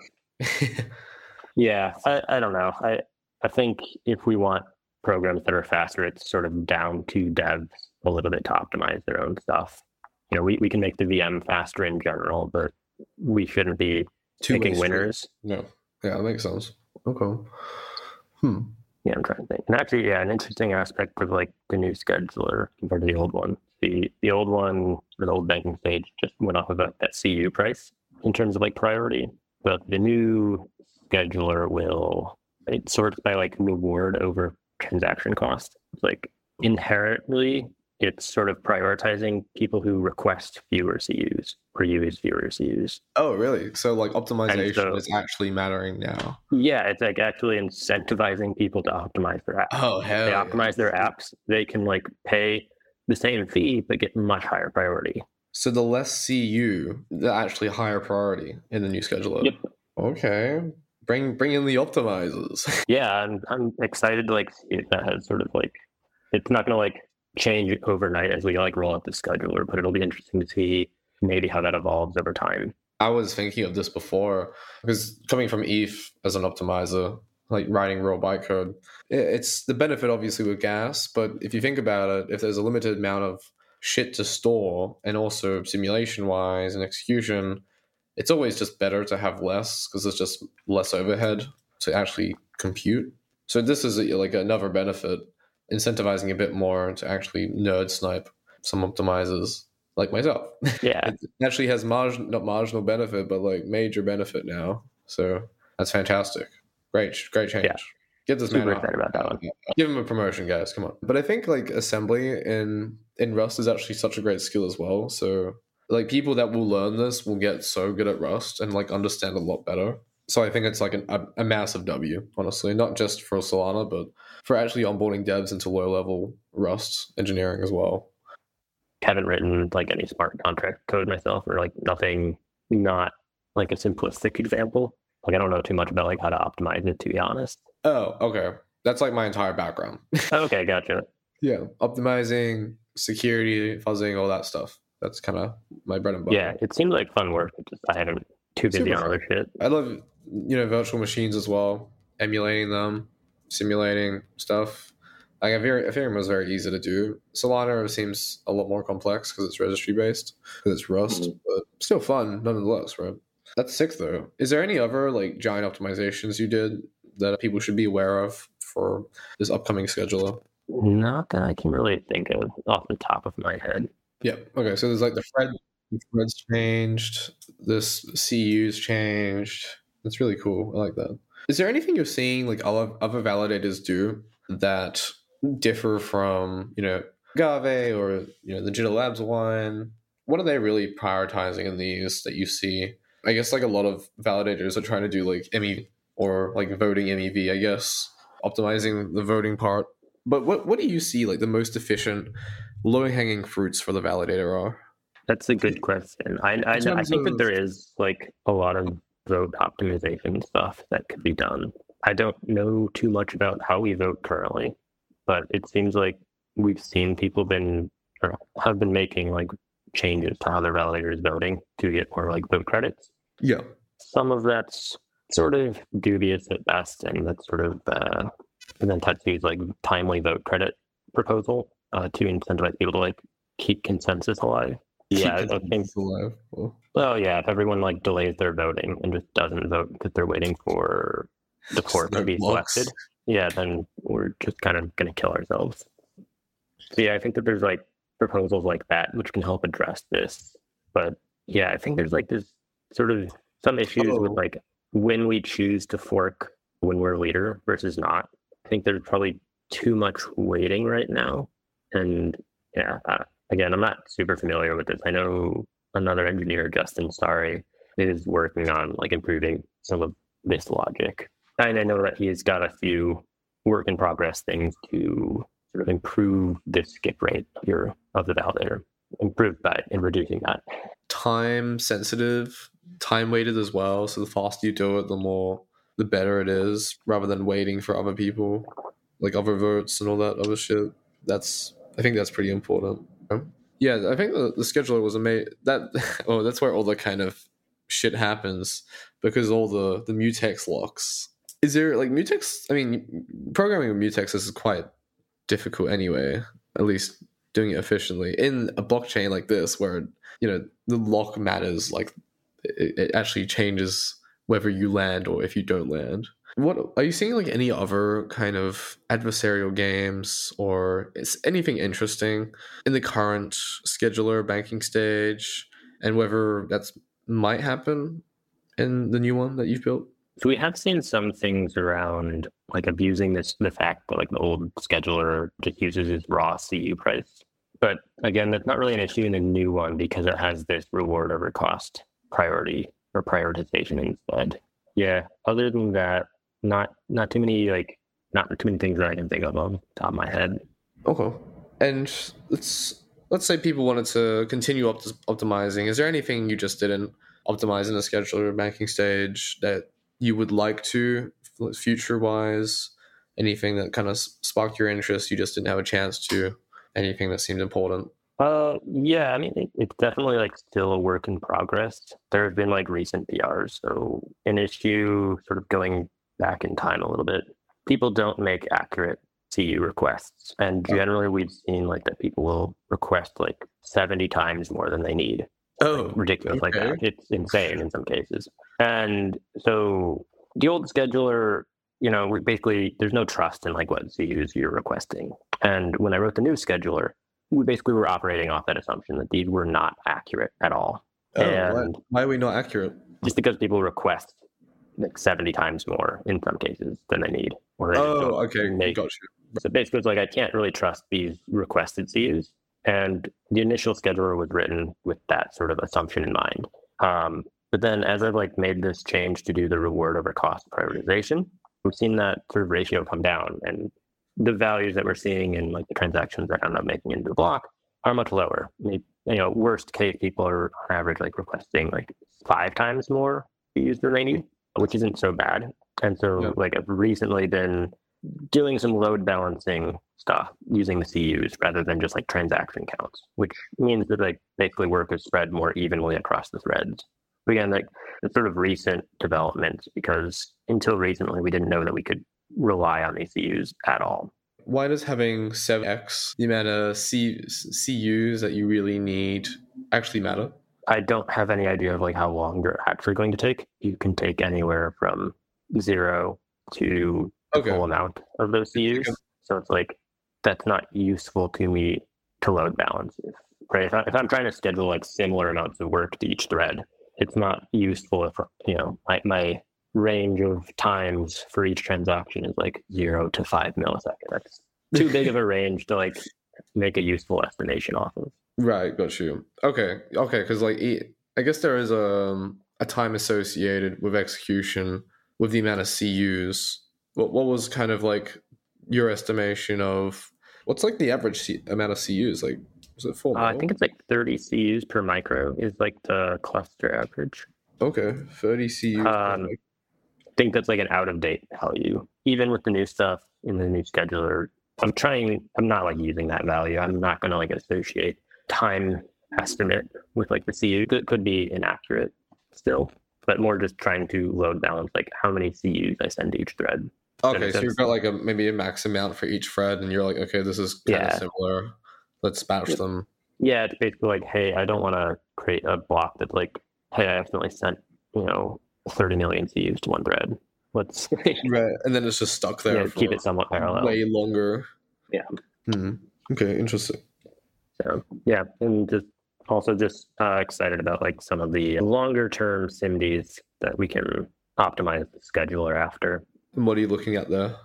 [SPEAKER 1] Yeah, I, I don't know. I I think if we want programs that are faster, it's sort of down to devs a little bit to optimize their own stuff. You know, we, we can make the V M faster in general, but we shouldn't be
[SPEAKER 3] Two
[SPEAKER 1] picking winners.
[SPEAKER 3] No. Yeah, that makes sense. Okay. Hmm.
[SPEAKER 1] Yeah, I'm trying to think. And actually, yeah, an interesting aspect of like the new scheduler compared to the old one. The the old one, or the old banking stage, just went off of a, that C U price in terms of like priority. But the new scheduler will, it sorts by like reward over transaction cost. It's like inherently, it's sort of prioritizing people who request fewer C Us or use fewer C Us.
[SPEAKER 3] Oh, really? So like optimization
[SPEAKER 1] so,
[SPEAKER 3] is actually mattering now.
[SPEAKER 1] Yeah, it's like actually incentivizing people to optimize their apps.
[SPEAKER 3] Oh, hell
[SPEAKER 1] They
[SPEAKER 3] yeah.
[SPEAKER 1] optimize their apps. They can like pay the same fee, but get much higher priority.
[SPEAKER 3] So the less C U, the actually higher priority in the new scheduler.
[SPEAKER 1] Yep.
[SPEAKER 3] Okay. Bring bring in the optimizers.
[SPEAKER 1] Yeah, I'm I'm excited to like see if that has sort of like, it's not gonna like change overnight as we like roll out the scheduler, but it'll be interesting to see maybe how that evolves over time.
[SPEAKER 3] I was thinking of this before because coming from E T H as an optimizer, like writing raw bytecode, it's the benefit obviously with gas, but if you think about it, if there's a limited amount of shit to store and also simulation wise and execution, it's always just better to have less because there's just less overhead to actually compute. So this is like another benefit, incentivizing a bit more to actually nerd snipe some optimizers like myself.
[SPEAKER 1] Yeah.
[SPEAKER 3] It actually has margin, not marginal benefit, but like major benefit now. So that's fantastic. Great, great change.
[SPEAKER 1] Yeah.
[SPEAKER 3] Get this
[SPEAKER 1] Super
[SPEAKER 3] man
[SPEAKER 1] excited about that one.
[SPEAKER 3] Give him a promotion, guys. Come on. But I think like assembly in in Rust is actually such a great skill as well. So like people that will learn this will get so good at Rust and like understand a lot better. So I think it's like an, a, a massive W, honestly, not just for Solana, but for actually onboarding devs into low level Rust engineering as well.
[SPEAKER 1] Haven't written like any smart contract code myself, or like nothing, not like a simplistic example. Like I don't know too much about like how to optimize it, to be honest.
[SPEAKER 3] Oh, okay. That's like my entire background.
[SPEAKER 1] Okay, gotcha.
[SPEAKER 3] Yeah, optimizing, security, fuzzing, all that stuff. That's kind of my bread and butter.
[SPEAKER 1] Yeah, it seemed like fun work. It's just I haven't too busy
[SPEAKER 3] Super
[SPEAKER 1] on other shit.
[SPEAKER 3] I love, you know, virtual machines as well, emulating them, simulating stuff. Like Ethereum was very easy to do. Solana seems a lot more complex because it's registry based, because it's Rust, mm-hmm. but still fun nonetheless, right? That's sick though. Is there any other like giant optimizations you did that people should be aware of for this upcoming scheduler?
[SPEAKER 1] Not that I can really think of off the top of my head.
[SPEAKER 3] Yeah. Okay. So there's like the thread, the threads changed. This C U's changed. That's really cool. I like that. Is there anything you're seeing like other other validators do that differ from, you know, Agave or, you know, the Jitter Labs one? What are they really prioritizing in these that you see? I guess like a lot of validators are trying to do like M E V or like voting M E V, I guess, optimizing the voting part. But what what do you see like the most efficient, low-hanging fruits for the validator are?
[SPEAKER 1] That's a good question. I I, I think of... that there is like a lot of vote optimization stuff that could be done. I don't know too much about how we vote currently, but it seems like we've seen people been or have been making like changes to how the validator is voting to get more like vote credits.
[SPEAKER 3] Yeah.
[SPEAKER 1] Some of that's sort of dubious at best, and that's sort of uh, and then Tetsu's like timely vote credit proposal uh, to incentivize people to like keep consensus alive. Yeah,
[SPEAKER 3] Keep
[SPEAKER 1] I think.
[SPEAKER 3] alive. Well,
[SPEAKER 1] Well, yeah, if everyone like delays their voting and just doesn't vote because they're waiting for the court to
[SPEAKER 3] no
[SPEAKER 1] be
[SPEAKER 3] blocks.
[SPEAKER 1] selected, yeah, then we're just kind of going to kill ourselves. So yeah, I think that there's like proposals like that which can help address this. But yeah, I think there's like this sort of some issues
[SPEAKER 3] Oh.
[SPEAKER 1] with like when we choose to fork when we're a leader versus not. I think there's probably too much waiting right now. And yeah, uh, again, I'm not super familiar with this. I know another engineer, Justin Starry, is working on like improving some of this logic. And I know that he's got a few work in progress things to sort of improve the skip rate here of the validator, improve that and reducing that.
[SPEAKER 3] Time sensitive, time weighted as well. So the faster you do it, the more, the better it is, rather than waiting for other people, like other votes and all that other shit. That's, I think that's pretty important. Yeah, I think the, the scheduler was amazing. That oh, that's where all the kind of shit happens, because all the the mutex locks. Is there like mutex? I mean, programming with mutex is quite difficult anyway. At least doing it efficiently in a blockchain like this, where you know the lock matters. Like it, it actually changes whether you land or if you don't land. What are you seeing like any other kind of adversarial games or is anything interesting in the current scheduler banking stage, and whether that's might happen in the new one that you've built?
[SPEAKER 1] So we have seen some things around like abusing this the fact that like the old scheduler just uses its raw C U price. But again, that's not really an issue in the new one because it has this reward over cost priority or prioritization instead. Yeah. Other than that, not not too many like not too many things that I can think of on the top of my head.
[SPEAKER 3] Okay. And let's let's say people wanted to continue opt- optimizing. Is there anything you just didn't optimize in the scheduler banking stage that you would like to future wise? Anything that kind of sparked your interest you just didn't have a chance to? Anything that seemed important?
[SPEAKER 1] Uh, yeah, I mean, it, it's definitely like still a work in progress. There have been like recent P Rs, so an issue sort of going back in time a little bit. People don't make accurate C U requests, and generally we've seen like that people will request like seventy times more than they need.
[SPEAKER 3] Oh,
[SPEAKER 1] Like, ridiculous like
[SPEAKER 3] okay.
[SPEAKER 1] that. It's insane in some cases. And so the old scheduler, you know, we basically there's no trust in like what C Us you're requesting. And when I wrote the new scheduler, we basically were operating off that assumption that these were not accurate at all.
[SPEAKER 3] Oh,
[SPEAKER 1] and
[SPEAKER 3] why, why are we not accurate?
[SPEAKER 1] just because people request like seventy times more in some cases than they need. Or they just
[SPEAKER 3] Oh,
[SPEAKER 1] don't
[SPEAKER 3] okay,
[SPEAKER 1] make-
[SPEAKER 3] got you.
[SPEAKER 1] So basically it's like I can't really trust these requested C Us. And the initial scheduler was written with that sort of assumption in mind. Um, but then as I've like made this change to do the reward over cost prioritization, we've seen that sort of ratio come down, and the values that we're seeing in like the transactions that end up making into the block are much lower. Maybe, you know, worst case, people are on average like requesting like five times more C Us than they need, which isn't so bad. And so
[SPEAKER 3] Yeah.
[SPEAKER 1] like I've recently been doing some load balancing stuff using the C Us rather than just like transaction counts, which means that like basically work is spread more evenly across the threads. But again, like it's sort of recent developments because until recently we didn't know that we could rely on these C Us at all.
[SPEAKER 3] Why does having seven x the amount of C, CUs that you really need actually matter?
[SPEAKER 1] I don't have any idea of like how long they're actually going to take. You can take anywhere from zero to the
[SPEAKER 3] Okay.
[SPEAKER 1] full amount of those C Us.
[SPEAKER 3] Okay.
[SPEAKER 1] So it's like that's not useful to me to load balance. If, right? If, I, if I'm trying to schedule like similar amounts of work to each thread, it's not useful if you know my, my range of times for each transaction is like zero to five milliseconds. That's too big of a range to like make a useful estimation off of.
[SPEAKER 3] Right, got you. Okay, okay, because like e- I guess there is a a time associated with execution with the amount of C Us. What what was kind of like your estimation of what's like the average C- amount of C Us? Like, was it four?
[SPEAKER 1] Uh, I
[SPEAKER 3] mil?
[SPEAKER 1] think it's like thirty C Us per micro is like the cluster average.
[SPEAKER 3] Okay, thirty C Us. per
[SPEAKER 1] Um,
[SPEAKER 3] mic.
[SPEAKER 1] I think that's like an out of date value. Even with the new stuff in the new scheduler, I'm trying, I'm not like using that value. I'm not going to like associate time estimate with like the C U. That could be inaccurate still, but more just trying to load balance like how many C Us I send to each thread.
[SPEAKER 3] Okay, so you've got like a maybe a max amount for each thread, and you're like, okay, this is kind of
[SPEAKER 1] Yeah.
[SPEAKER 3] similar. Let's batch
[SPEAKER 1] Yep.
[SPEAKER 3] them.
[SPEAKER 1] Yeah, it's basically like, hey, I don't want to create a block that's like, hey, I accidentally sent, you know, thirty million C Us to one thread. Let's
[SPEAKER 3] Right, and then it's just stuck there.
[SPEAKER 1] yeah,
[SPEAKER 3] for
[SPEAKER 1] keep it somewhat parallel.
[SPEAKER 3] way longer.
[SPEAKER 1] Yeah.
[SPEAKER 3] Hmm. Okay, interesting.
[SPEAKER 1] So yeah, and just also just uh, excited about like some of the longer term SIMDs that we can optimize the scheduler after.
[SPEAKER 3] And what are you looking at there?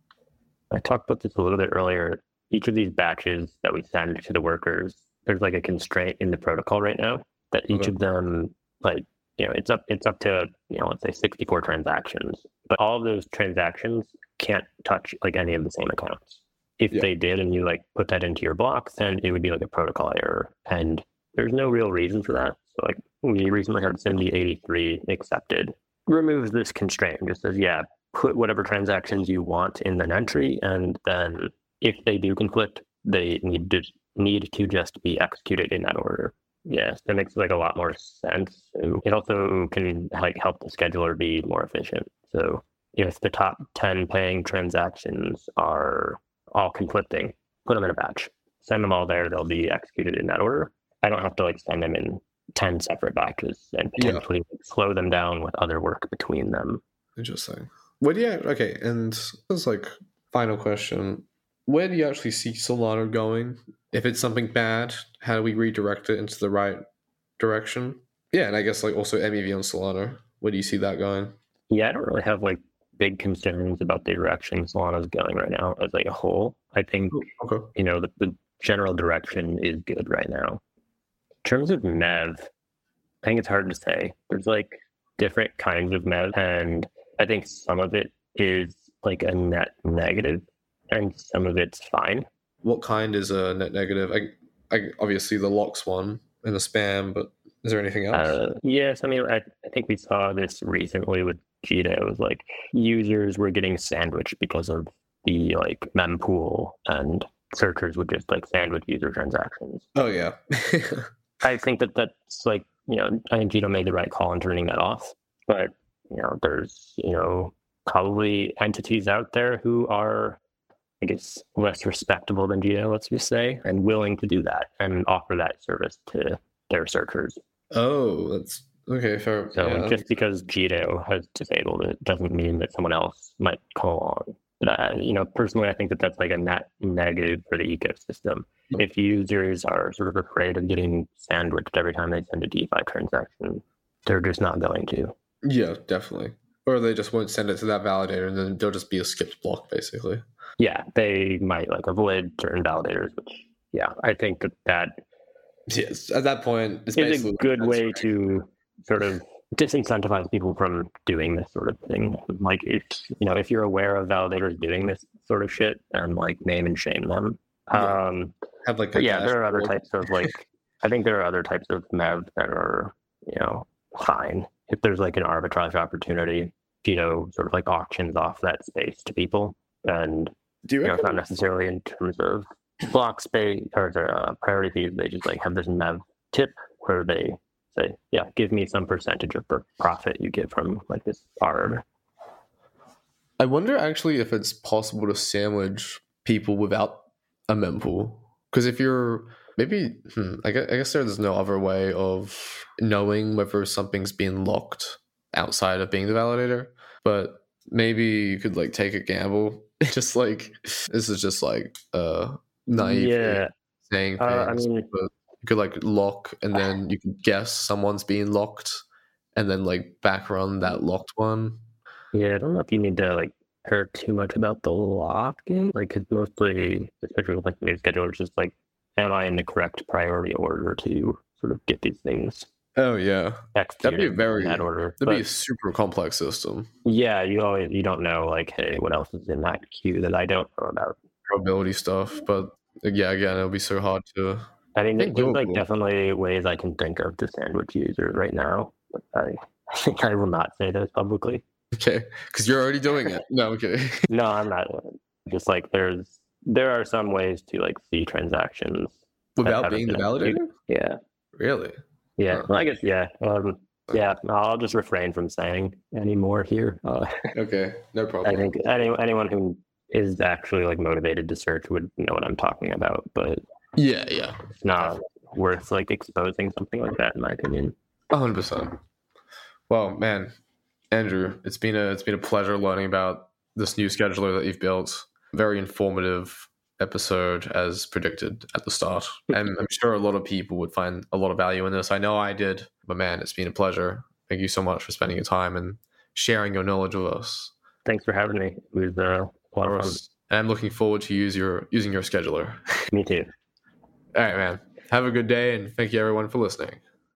[SPEAKER 1] I talked about this a little bit earlier. Each of these batches that we send to the workers, there's like a constraint in the protocol right now that each
[SPEAKER 3] Okay.
[SPEAKER 1] of them, like, you know, it's up it's up to, you know, let's say sixty-four transactions. But all of those transactions can't touch like any of the same accounts. If
[SPEAKER 3] Yeah.
[SPEAKER 1] they did and you like put that into your blocks, then it would be like a protocol error. And there's no real reason for that. So like we recently had SIMD eighty-three accepted, removes this constraint and just says, yeah, put whatever transactions you want in an entry, and then if they do conflict, they need to need to just be executed in that order. Yes, that makes like a lot more sense. So it also can like help the scheduler be more efficient. So if the top ten paying transactions are all conflicting, put them in a batch, send them all there. They'll be executed in that order. I don't have to like send them in ten separate batches and
[SPEAKER 3] Yeah.
[SPEAKER 1] potentially slow them down with other work between them.
[SPEAKER 3] Interesting. Where do you okay? And this is like final question: where do you actually see Solana going? If it's something bad, how do we redirect it into the right direction? Yeah, and I guess like also M E V on Solana. Where do you see that going?
[SPEAKER 1] Yeah, I don't really have like big concerns about the direction Solana's going right now as like a whole. I think,
[SPEAKER 3] Okay.
[SPEAKER 1] you know, the, the general direction is good right now. In terms of M E V, I think it's hard to say. There's like different kinds of M E V, and I think some of it is like a net negative and some of it's fine.
[SPEAKER 3] What kind is a net negative? I, I obviously the locks one and the spam, but is there anything else?
[SPEAKER 1] Uh, yes, I mean, I, I think we saw this recently with Jita. It was like users were getting sandwiched because of the like mempool, and searchers would just like sandwich user transactions.
[SPEAKER 3] Oh yeah.
[SPEAKER 1] I think that that's like, you know, I think Jita made the right call in turning that off. But, you know, there's, you know, probably entities out there who are, I guess, less respectable than Jita, let's just say, and willing to do that and offer that service to their searchers.
[SPEAKER 3] Oh, that's okay. Fair.
[SPEAKER 1] So
[SPEAKER 3] yeah.
[SPEAKER 1] just because Jito has disabled it doesn't mean that someone else might come along. But I, you know, personally, I think that that's like a net negative for the ecosystem. If users are sort of afraid of getting sandwiched every time they send a DeFi transaction, they're just not going to.
[SPEAKER 3] Yeah, definitely. Or they just won't send it to that validator, and then there'll just be a skipped block, basically.
[SPEAKER 1] Yeah, they might like avoid certain validators, which, yeah, I think that that
[SPEAKER 3] Yes, at that point, it's
[SPEAKER 1] is
[SPEAKER 3] basically
[SPEAKER 1] a good way
[SPEAKER 3] right.
[SPEAKER 1] to sort of disincentivize people from doing this sort of thing. Like, if you know, if you're aware of validators doing this sort of shit, and like name and shame them.
[SPEAKER 3] Yeah.
[SPEAKER 1] Um,
[SPEAKER 3] have like
[SPEAKER 1] but
[SPEAKER 3] a
[SPEAKER 1] yeah, there are other
[SPEAKER 3] dashboard.
[SPEAKER 1] types of like, I think there are other types of M E V that are, you know, fine. If there's like an arbitrage opportunity, Jito sort of like auctions off that space to people, and
[SPEAKER 3] Do you
[SPEAKER 1] you know, it's
[SPEAKER 3] reckon?
[SPEAKER 1] not necessarily in terms of block space or the uh, priority fees. They just like have this M E V tip where they say, yeah, give me some percentage of the profit you get from like this arb.
[SPEAKER 3] I wonder actually if it's possible to sandwich people without a mempool. Because if you're maybe, hmm, I, guess, I guess there's no other way of knowing whether something's being locked outside of being the validator. But maybe you could like take a gamble. Just like this is just like uh naive
[SPEAKER 1] Yeah,
[SPEAKER 3] saying things.
[SPEAKER 1] uh, I mean,
[SPEAKER 3] but you could like lock and then you could guess someone's being locked and then like back run that locked one.
[SPEAKER 1] yeah, I don't know if you need to like care too much about the locking. Like, it's mostly, especially with like new schedulers, just like, am I in the correct priority order to sort of get these things
[SPEAKER 3] Oh yeah.
[SPEAKER 1] executed
[SPEAKER 3] That'd be very-
[SPEAKER 1] in that order?
[SPEAKER 3] That'd be a
[SPEAKER 1] But
[SPEAKER 3] super complex system.
[SPEAKER 1] yeah, you always you don't know like, hey, what else is in that queue that I don't know about.
[SPEAKER 3] Probability stuff. But yeah, again, it'll be so hard to
[SPEAKER 1] I mean,
[SPEAKER 3] think
[SPEAKER 1] there's like
[SPEAKER 3] doable.
[SPEAKER 1] definitely ways I can think of to sandwich users right now. But I, I think I will not say those publicly.
[SPEAKER 3] okay. Because you're already doing it. No, okay.
[SPEAKER 1] No, I'm not. Just like there's there are some ways to like see transactions that
[SPEAKER 3] Without
[SPEAKER 1] haven't
[SPEAKER 3] being the
[SPEAKER 1] been
[SPEAKER 3] validator?
[SPEAKER 1] executed. Yeah.
[SPEAKER 3] Really?
[SPEAKER 1] Yeah.
[SPEAKER 3] Huh.
[SPEAKER 1] Well, I guess, yeah. Um, yeah. I'll just refrain from saying any more here. Uh,
[SPEAKER 3] Okay, no problem.
[SPEAKER 1] I think any, anyone who is actually like motivated to search would know what I'm talking about, but
[SPEAKER 3] Yeah, yeah.
[SPEAKER 1] it's not worth like exposing something like that, in my opinion.
[SPEAKER 3] one hundred percent. Well, man, Andrew, it's been a it's been a pleasure learning about this new scheduler that you've built. Very informative episode, as predicted at the start. And I'm sure a lot of people would find a lot of value in this. I know I did. But man, it's been a pleasure. Thank you so much for spending your time and sharing your knowledge with us.
[SPEAKER 1] Thanks for having me. It was uh, a lot of fun.
[SPEAKER 3] And I'm looking forward to use your using your scheduler.
[SPEAKER 1] Me too.
[SPEAKER 3] All right, man. Have a good day, and thank you everyone for listening.